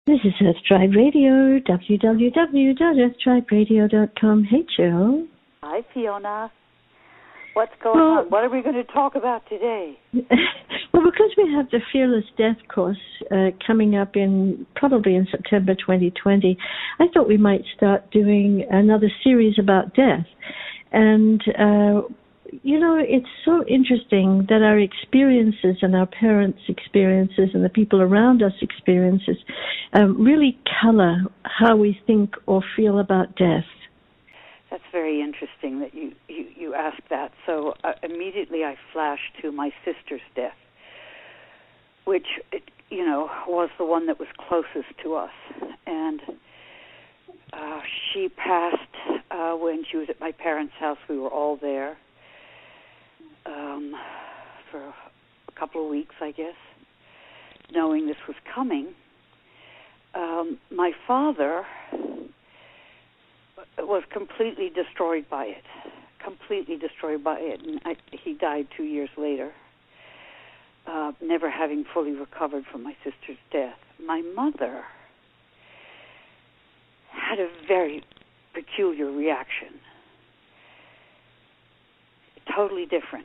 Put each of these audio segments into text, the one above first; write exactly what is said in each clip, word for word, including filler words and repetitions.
This is Earth Tribe Radio, w w w dot earth tribe radio dot com. Hey, Jill. Hi, Fiona. What's going well, on? What are we going to talk about today? Well, because we have the Fearless Death course uh, coming up in probably in September twenty twenty, I thought we might start doing another series about death. And, uh, you know, it's so interesting that our experiences and our parents' experiences and the people around us experiences um, really color how we think or feel about death. That's very interesting that you, you, you asked that. So uh, immediately I flashed to my sister's death, which, it, you know, was the one that was closest to us. And uh, she passed uh, when she was at my parents' house. We were all there um, for a couple of weeks, I guess, knowing this was coming. Um, my father was completely destroyed by it, completely destroyed by it. And I, he died two years later, uh, never having fully recovered from my sister's death. My mother had a very peculiar reaction, totally different.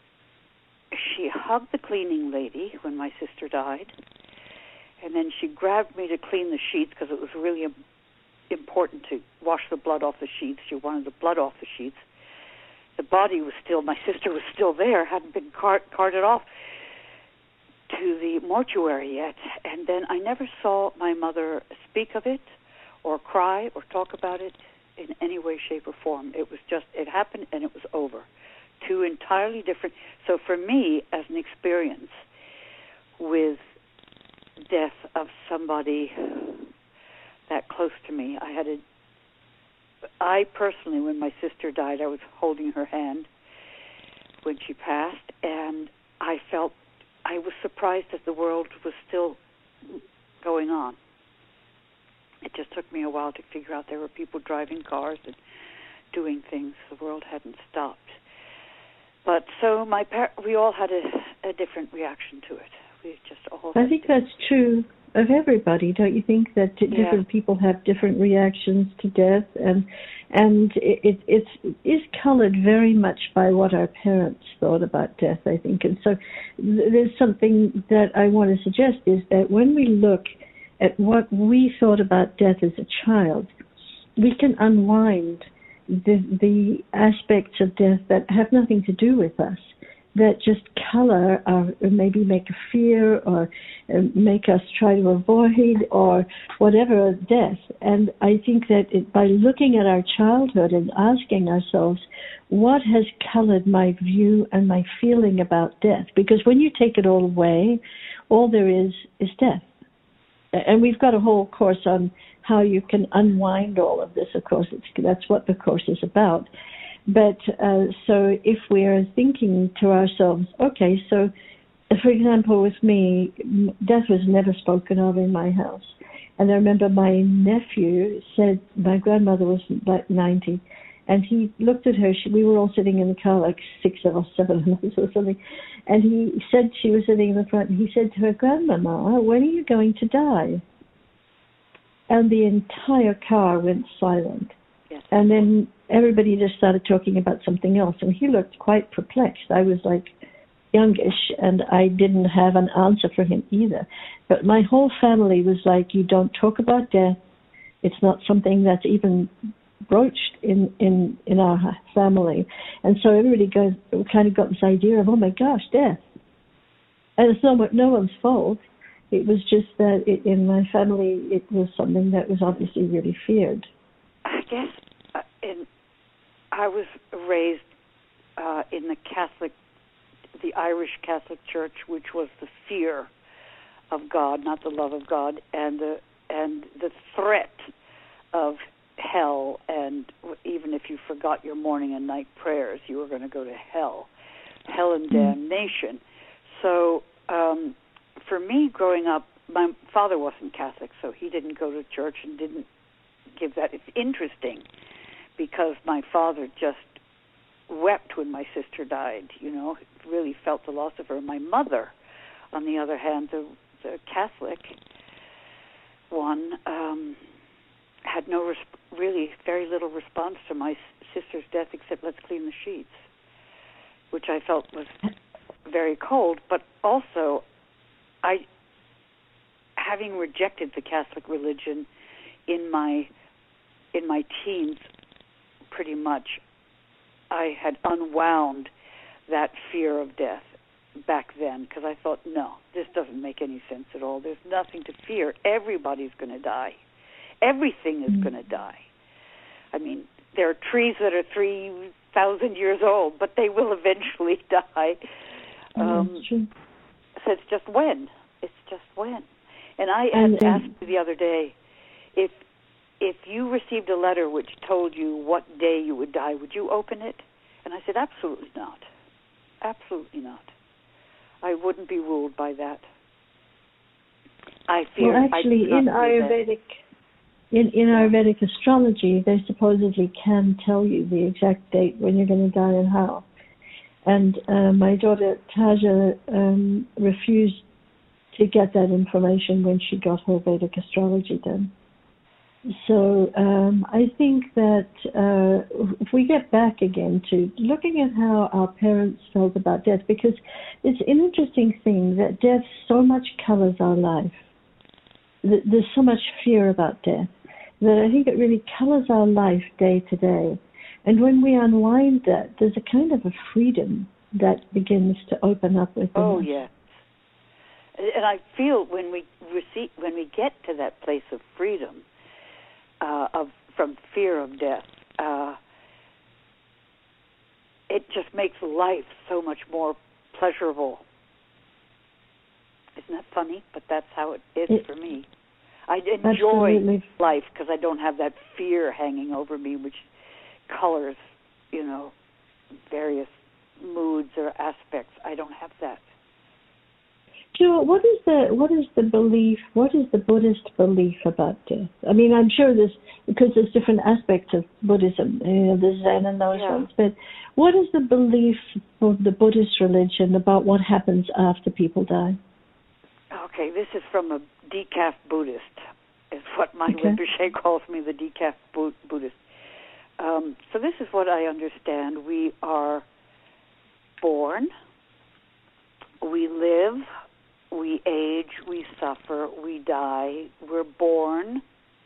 She hugged the cleaning lady when my sister died, and then she grabbed me to clean the sheets because it was really a important to wash the blood off the sheets. She wanted the blood off the sheets. The body was still, my sister was still there, hadn't been cart, carted off to the mortuary yet. And then I never saw my mother speak of it or cry or talk about it in any way, shape, or form. It was just, it happened and it was over. Two entirely different. So for me, as an experience with death of somebody that close to me, I had a, I personally, when my sister died, I was holding her hand when she passed, and I felt, I was surprised that the world was still going on. It just took me a while to figure out there were people driving cars and doing things. The world hadn't stopped. But so my par- we all had a, a different reaction to it. We just all. I think that's true of everybody, don't you think, that t- yeah. different people have different reactions to death, and and it, it it's, it is colored very much by what our parents thought about death, I think. And so th- there's something that I want to suggest is that when we look at what we thought about death as a child, we can unwind the the aspects of death that have nothing to do with us, that just color or maybe make a fear or make us try to avoid or whatever death. And I think that it, by looking at our childhood and asking ourselves, what has colored my view and my feeling about death? Because when you take it all away, all there is is death. And we've got a whole course on how you can unwind all of this. Of course, it's, that's what the course is about. But uh, so if we're thinking to ourselves, okay, so for example, with me, death was never spoken of in my house. And I remember my nephew said, my grandmother was about ninety, and he looked at her. She, we were all sitting in the car, like six of us, seven of us or something. And he said, she was sitting in the front, and he said to her, Grandmama, when are you going to die? And the entire car went silent. Yes. And then everybody just started talking about something else, and he looked quite perplexed. I was like youngish, and I didn't have an answer for him either. But my whole family was like, you don't talk about death. It's not something that's even broached in, in, in our family. And so everybody goes, kind of got this idea of, oh my gosh, death. And it's no, no one's fault. It was just that it, in my family, it was something that was obviously really feared. I guess uh, in, I was raised uh, in the Catholic, the Irish Catholic Church, which was the fear of God, not the love of God, and the and the threat of hell. And even if you forgot your morning and night prayers, you were going to go to hell, hell and damnation. So um, for me, growing up, my father wasn't Catholic, so he didn't go to church and didn't give that. It's interesting because my father just wept when my sister died, you know, really felt the loss of her. My mother, on the other hand, the, the Catholic, one um, had no res- really very little response to my sister's death except let's clean the sheets, which I felt was very cold. But also, I, having rejected the Catholic religion in my in my teens, pretty much, I had unwound that fear of death back then, because I thought, no, this doesn't make any sense at all. There's nothing to fear. Everybody's going to die. Everything is mm-hmm. going to die. I mean, there are trees that are three thousand years old, but they will eventually die. Um, so it's just when. It's just when. And I had and, asked you the other day, if if you received a letter which told you what day you would die, would you open it? And I said, absolutely not. Absolutely not. I wouldn't be ruled by that. I fear. Well, actually, in Ayurvedic, in, in Ayurvedic astrology, they supposedly can tell you the exact date when you're going to die and how. And uh, my daughter Taja um, refused to get that information when she got her Vedic astrology done. So um, I think that uh, if we get back again to looking at how our parents felt about death, because it's an interesting thing that death so much colors our life. There's so much fear about death that I think it really colors our life day to day. And when we unwind that, there's a kind of a freedom that begins to open up within oh, us. Oh, yeah. And I feel when we receive, when we get to that place of freedom, Uh, of from fear of death, uh, it just makes life so much more pleasurable. Isn't that funny? But that's how it is it, for me. I enjoy absolutely. life because I don't have that fear hanging over me, which colors, you know, various moods or aspects. I don't have that. Jewel, what is the what is the belief? What is the Buddhist belief about death? I mean, I'm sure there's because there's different aspects of Buddhism, you know, the Zen and those yeah. ones. But what is the belief of the Buddhist religion about what happens after people die? Okay, this is from a decaf Buddhist, is what my okay. Rinpoche calls me, the decaf Buddhist. Um, so this is what I understand: we are born, we live. We age, we suffer, we die. We're born,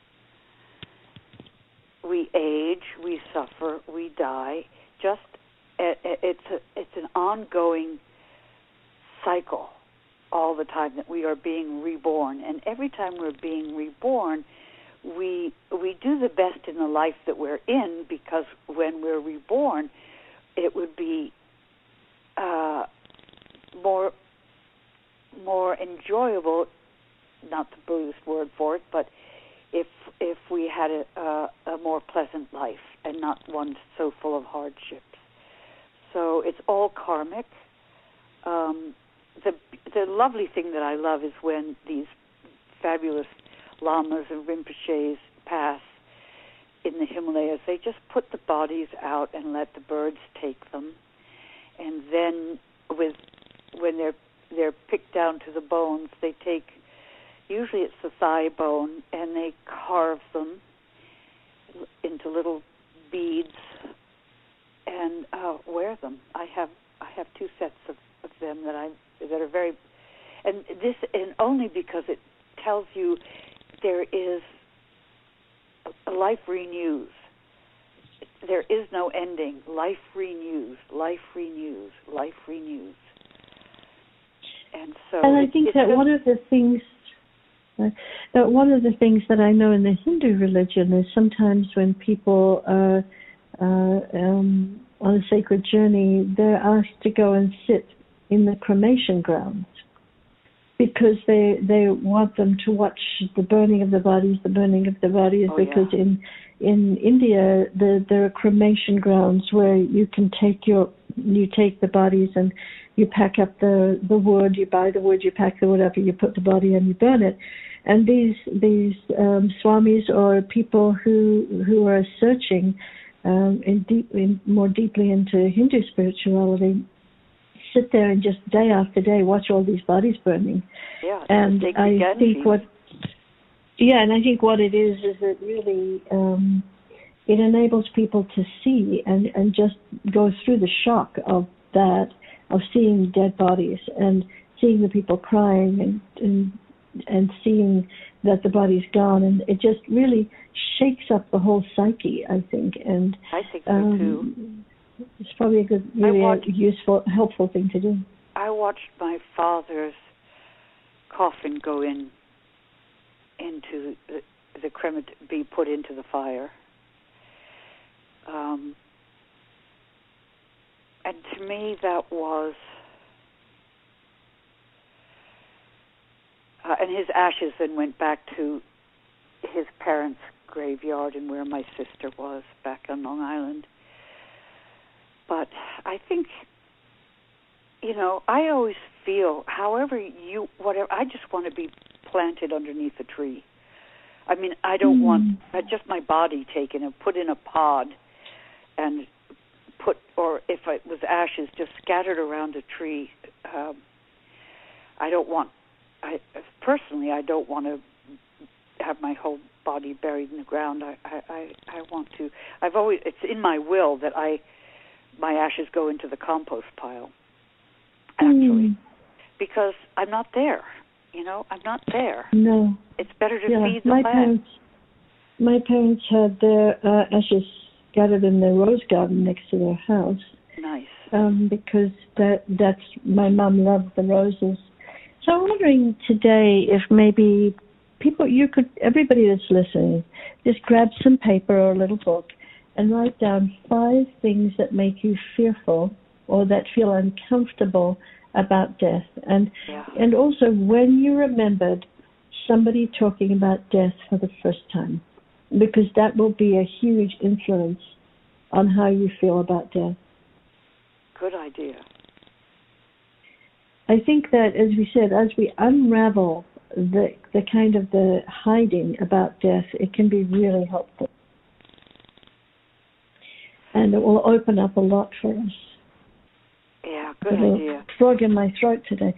we age, we suffer, we die. Just it's a, it's an ongoing cycle all the time that we are being reborn. And every time we're being reborn, we we do the best in the life that we're in, because when we're reborn, it would be uh, more. more enjoyable, not the Buddhist word for it, but if if we had a, a, a more pleasant life and not one so full of hardships. So it's all karmic. Um, the the lovely thing that I love is when these fabulous lamas and rinpoches pass in the Himalayas, they just put the bodies out and let the birds take them. And then with when they're they're picked down to the bones, they take, usually it's the thigh bone, and they carve them into little beads and uh, wear them. I have I have two sets of, of them that I that are very, and this and only because it tells you there is a life renews. There is no ending. Life renews. Life renews. Life renews. And so, and I it, think that one of the things uh, that one of the things that I know in the Hindu religion is sometimes when people are uh, um, on a sacred journey, they're asked to go and sit in the cremation grounds because they they want them to watch the burning of the bodies, the burning of the bodies. Oh, because yeah. in in India, the, there are cremation grounds where you can take your you take the bodies and you pack up the, the wood, you buy the wood, you pack the wood up, and you put the body and you burn it. And these these um, swamis or people who who are searching um, in deep, in more deeply into Hindu spirituality sit there and just day after day watch all these bodies burning. Yeah, and I Ganges. think what Yeah, and I think what it is is it really um, it enables people to see and, and just go through the shock of that, of seeing dead bodies and seeing the people crying and and, and seeing that the body's gone, and it just really shakes up the whole psyche, I think. And I think so um, too. It's probably a good, really watched, a useful, helpful thing to do. I watched my father's coffin go in into the, the cremate, be put into the fire. Um, and to me, that was, uh, and his ashes then went back to his parents' graveyard and where my sister was back on Long Island. But I think, you know, I always feel, however you, whatever, I just want to be planted underneath a tree. I mean, I don't mm. want uh, just my body taken and put in a pod and put, or if it was ashes, just scattered around a tree. Um, I don't want, I personally, I don't want to have my whole body buried in the ground. I, I, I, I want to, I've always, it's in my will that I, my ashes go into the compost pile, actually, mm. because I'm not there. You know, I'm not there. No. It's better to yeah, feed the my plant. Parents, my parents had their uh, ashes scattered in their rose garden next to their house. Nice. Um, because that that's my mom loved the roses. So I'm wondering today if maybe people, you could, everybody that's listening, just grab some paper or a little book and write down five things that make you fearful or that feel uncomfortable about death. And yeah. and also when you remembered somebody talking about death for the first time, because that will be a huge influence on how you feel about death. Good idea. I think that, as we said, as we unravel the the kind of the hiding about death, it can be really helpful. And it will open up a lot for us. Yeah, good idea. Frog in my throat today.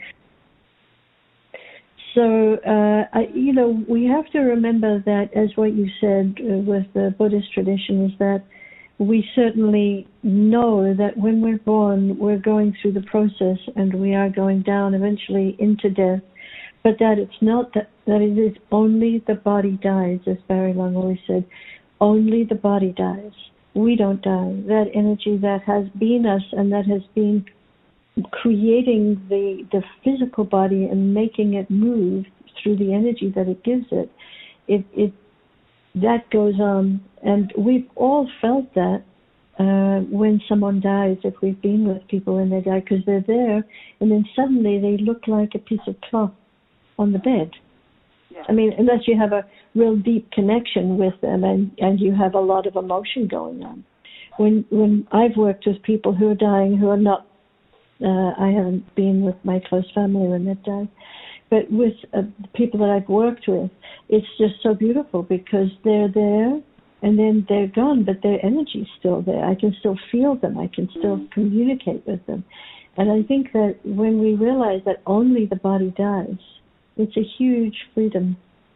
So, uh, I, you know, we have to remember that, as what you said uh, with the Buddhist tradition, is that we certainly know that when we're born, we're going through the process and we are going down eventually into death, but that it's not that, that it is only the body dies, as Barry Long always said, only the body dies. We don't die. That energy that has been us and that has been creating the the physical body and making it move through the energy that it gives it, it, it that goes on. And we've all felt that uh, when someone dies, if we've been with people when they die, because they're there, and then suddenly they look like a piece of cloth on the bed. Yeah. I mean, unless you have a real deep connection with them and, and you have a lot of emotion going on. When when I've worked with people who are dying, who are not, uh, I haven't been with my close family when they've died, but with uh, the people that I've worked with, it's just so beautiful because they're there and then they're gone, but their energy's still there. I can still feel them. I can still mm. communicate with them. And I think that when we realize that only the body dies, it's a huge freedom.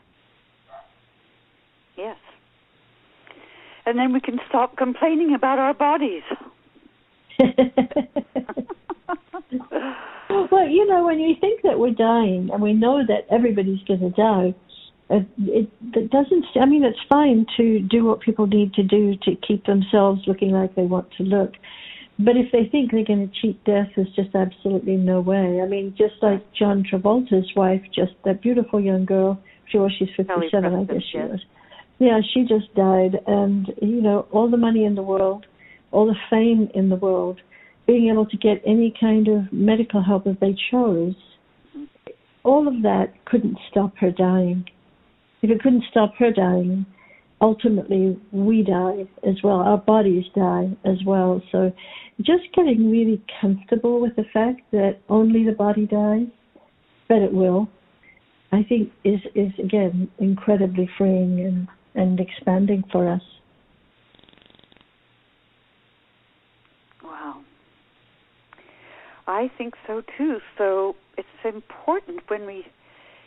Yes. And then we can stop complaining about our bodies. Well, you know, when you think that we're dying, and we know that everybody's going to die, uh, it, it doesn't, I mean, it's fine to do what people need to do to keep themselves looking like they want to look. But if they think they're going to cheat death, there's just absolutely no way. I mean, just like John Travolta's wife, just that beautiful young girl, sure, she's fifty-seven, I guess she was. Yeah, she just died. And, you know, all the money in the world, all the fame in the world, being able to get any kind of medical help that they chose, all of that couldn't stop her dying. If it couldn't stop her dying, ultimately we die as well. Our bodies die as well. So just getting really comfortable with the fact that only the body dies, but it will, I think is, is again, incredibly freeing and, and expanding for us. Wow. I think so too. So it's important when we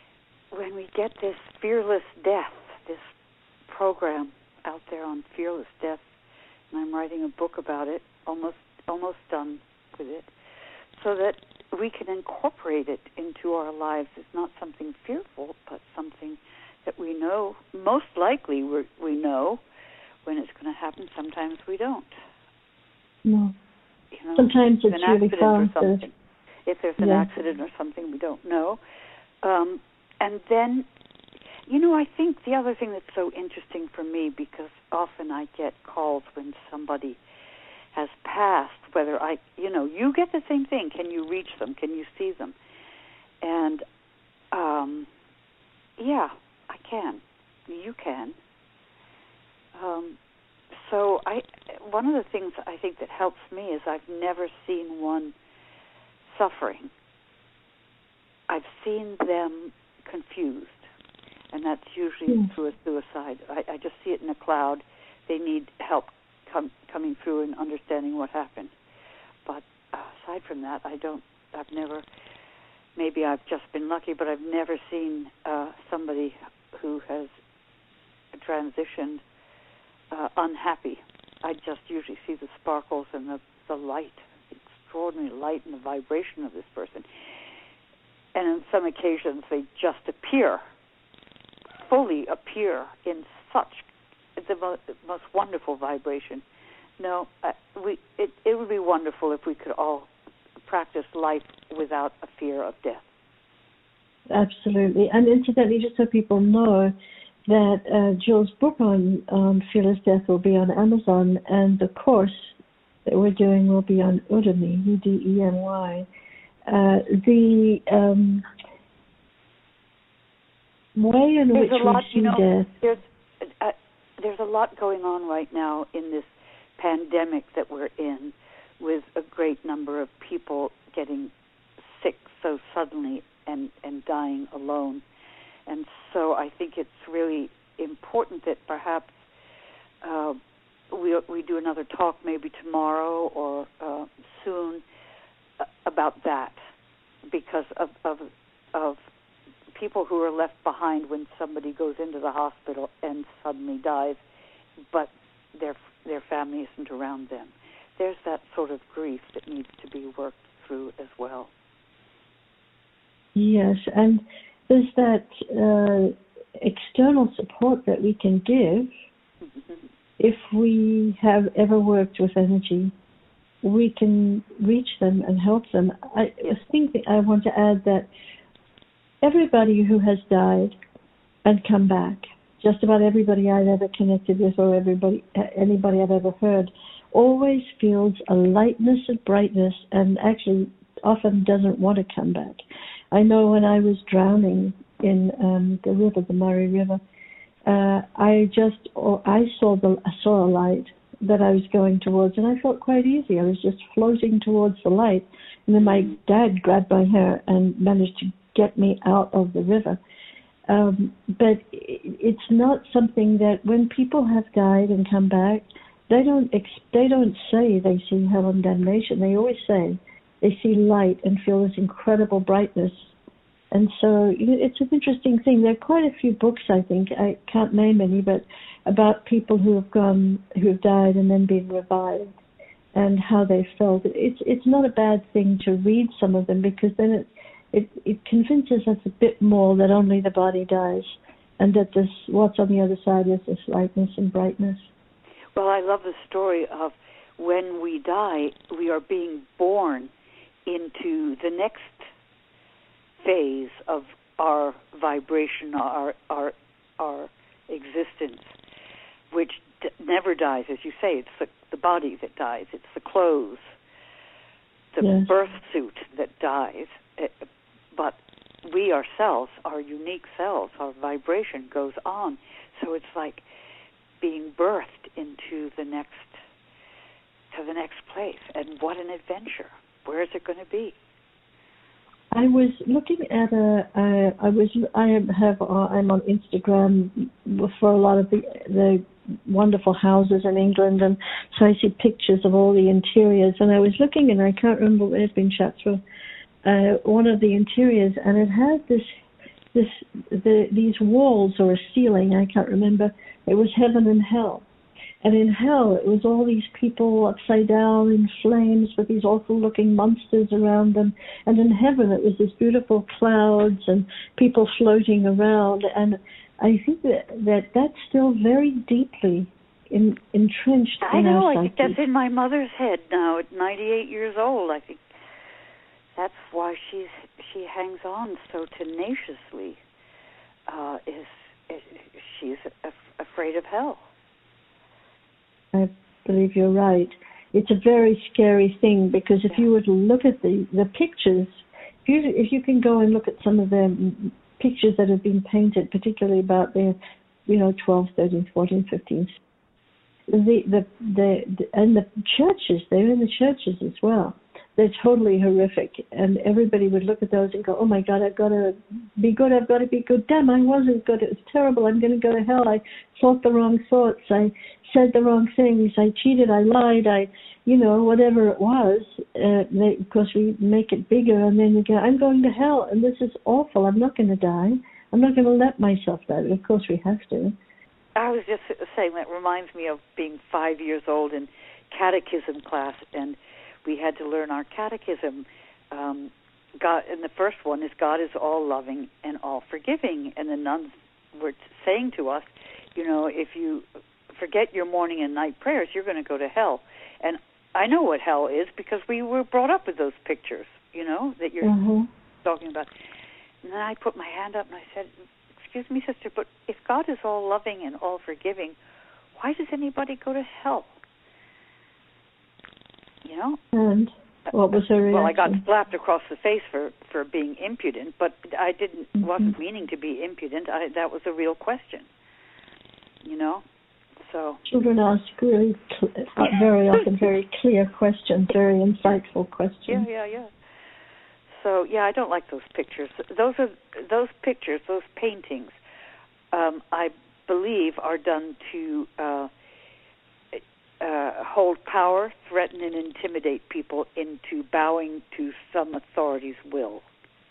when we get this fearless death, this program out there on fearless death, and I'm writing a book about it, almost almost done with it, so that we can incorporate it into our lives. It's not something fearful, but something that we know, most likely we're, we know when it's going to happen. Sometimes we don't. No. You know, Sometimes it's an really accident or fast. something. If there's an Yeah. accident or something we don't know. Um, and then, you know, I think the other thing that's so interesting for me, because often I get calls when somebody has passed, whether I, you know, you get the same thing. Can you reach them? Can you see them? And, um, yeah, I can. You can. Um, so I, one of the things I think that helps me is I've never seen one suffering. I've seen them confused, and that's usually Mm. through a suicide. I, I just see it in a cloud. They need help com- coming through and understanding what happened. But uh, aside from that, I don't. I've never. Maybe I've just been lucky, but I've never seen uh, somebody who has transitioned uh, unhappy. I just usually see the sparkles and the, the light, the extraordinary light and the vibration of this person. And on some occasions, they just appear, fully appear in such the most, most wonderful vibration. No, uh, we it, it would be wonderful if we could all practice life without a fear of death. Absolutely. And incidentally, just so people know, that uh, Jill's book on, on Fearless Death will be on Amazon, and the course that we're doing will be on Udemy, U D E M Y. Uh, the um, way in there's which a lot, we see you know, death... There's, uh, there's a lot going on right now in this pandemic that we're in, with a great number of people getting sick so suddenly and, and dying alone. And so I think it's really important that perhaps uh, we we do another talk maybe tomorrow or uh, soon uh, about that, because of, of of people who are left behind when somebody goes into the hospital and suddenly dies, but their their family isn't around them. There's that sort of grief that needs to be worked through as well. Yes, and there's that uh, external support that we can give. Mm-hmm. If we have ever worked with energy, we can reach them and help them. I yes. think that I want to add that everybody who has died and come back, just about everybody I've ever connected with or everybody, anybody I've ever heard, always feels a lightness and brightness and actually often doesn't want to come back. I know when I was drowning in um, the river, the Murray River, uh, I just, or I saw the, I saw a light that I was going towards, and I felt quite easy. I was just floating towards the light, and then my dad grabbed my hair and managed to get me out of the river. Um, but it's not something that when people have died and come back, they don't ex- they don't say they see hell and damnation. They always say they see light and feel this incredible brightness. And so it's an interesting thing. There are quite a few books, I think, I can't name any, but about people who have gone, who have died and then been revived and how they felt. It's it's not a bad thing to read some of them, because then it it, it convinces us a bit more that only the body dies and that this what's on the other side is this lightness and brightness. Well, I love the story of when we die, we are being born into the next phase of our vibration, our our our existence, which d- never dies. As you say, it's the, the body that dies. It's the clothes, the yes. birth suit that dies. It, but we ourselves, our unique selves, our vibration goes on. So it's like being birthed into the next to the next place. And what an adventure! Where is it going to be? I was looking at a. Uh, I was. I have. Uh, I'm on Instagram for a lot of the the wonderful houses in England, and so I see pictures of all the interiors. And I was looking, and I can't remember. It's been shut through uh, one of the interiors, and it had this this the these walls or a ceiling, I can't remember. It was heaven and hell. And in hell, it was all these people upside down in flames with these awful-looking monsters around them. And in heaven, it was these beautiful clouds and people floating around. And I think that, that that's still very deeply in, entrenched I in know. our I think psyche. that's in my mother's head now at ninety-eight years old. I think that's why she's she hangs on so tenaciously. Uh, is, is she's af- afraid of hell. I believe you're right. It's a very scary thing because if Yeah. you were to look at the, the pictures, if you if you can go and look at some of the pictures that have been painted, particularly about the, you know, twelve, thirteen, fourteen, fifteen, the the the, the and the churches, they're in the churches as well. They're totally horrific, and everybody would look at those and go, "Oh my God, I've got to be good. I've got to be good. Damn, I wasn't good. It was terrible. I'm going to go to hell. I thought the wrong thoughts. I said the wrong things. I cheated. I lied. I, you know, whatever it was." Uh, they, of course, we make it bigger, and then you go, "I'm going to hell, and this is awful. I'm not going to die. I'm not going to let myself die." But of course, we have to. I was just saying that reminds me of being five years old in catechism class, and we had to learn our catechism. Um, God, and the first one is God is all loving and all forgiving. And the nuns were saying to us, you know, if you forget your morning and night prayers, you're going to go to hell. And I know what hell is because we were brought up with those pictures, you know, that you're mm-hmm. talking about. And then I put my hand up and I said, "Excuse me, sister, but if God is all loving and all forgiving, why does anybody go to hell?" You know? And what was her reaction? Well, I got slapped across the face for, for being impudent, but I didn't mm-hmm. wasn't meaning to be impudent. I, that was a real question. You know? So children ask really cl- very often very clear questions, very insightful questions. Yeah, yeah, yeah. So yeah, I don't like those pictures. Those are those pictures, those paintings. Um, I believe are done to uh, uh, hold power, threaten, and intimidate people into bowing to some authority's will.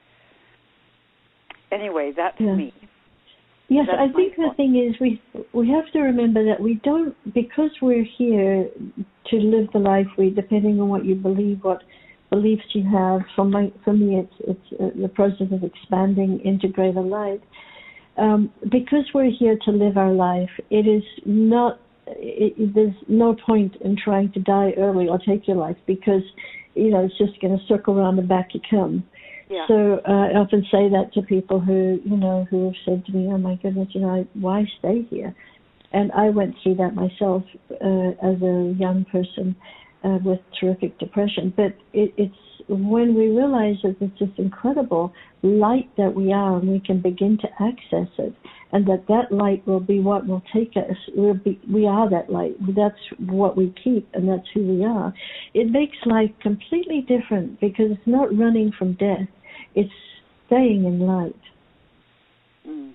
Anyway, that's yes. me. Yes, that's I think point. the thing is we we have to remember that we don't, because we're here to live the life we, depending on what you believe, what beliefs you have. For my, for me, it's it's uh, the process of expanding into greater light. Um, because we're here to live our life, it is not. It, it, there's no point in trying to die early or take your life because, you know, it's just going to circle around and back you come. Yeah. So uh, I often say that to people who, you know, who have said to me, "Oh my goodness, you know, I, why stay here?" And I went through that myself uh, as a young person uh, with terrific depression. But it, it's when we realize that it's this incredible light that we are, and we can begin to access it, and that that light will be what will take us. We'll be, we are that light. That's what we keep, and that's who we are. It makes life completely different because it's not running from death. It's staying in light. Mm.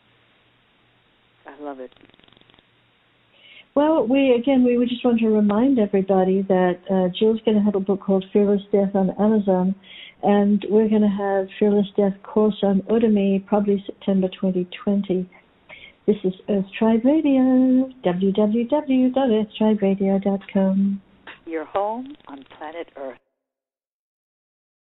I love it. Well, we again, we would just want to remind everybody that uh, Jill's going to have a book called Fearless Death on Amazon, and we're going to have Fearless Death course on Udemy probably September twenty twenty. This is Earth Tribe Radio, w w w dot earth tribe radio dot com. Your home on planet Earth.